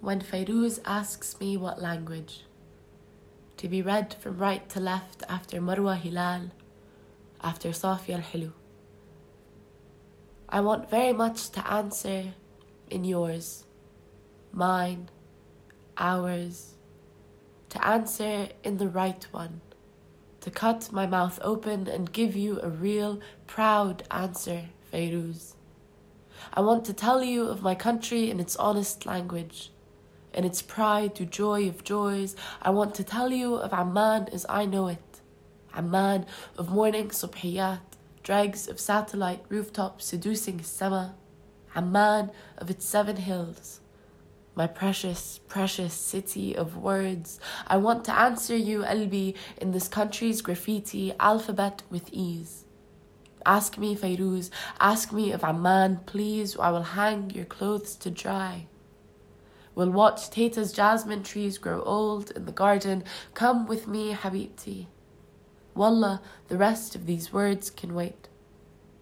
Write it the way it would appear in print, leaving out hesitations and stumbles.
when Fairuz asks me what language, to be read from right to left after Marwa Hilal, after Safia al-Hilu. I want very much to answer in yours, mine, ours, to answer in the right one, to cut my mouth open and give you a real, proud answer, Fairuz. I want to tell you of my country in its honest language, in its pride to joy of joys. I want to tell you of Amman as I know it, Amman of morning subhiyat, dregs of satellite rooftops seducing Sama, Amman of its 7 hills, my precious, precious city of words. I want to answer you, Albi, in this country's graffiti alphabet with ease. Ask me, Fairuz, ask me of Amman, please, or I will hang your clothes to dry. We'll watch Tata's jasmine trees grow old in the garden. Come with me, Habibti. Wallah, the rest of these words can wait.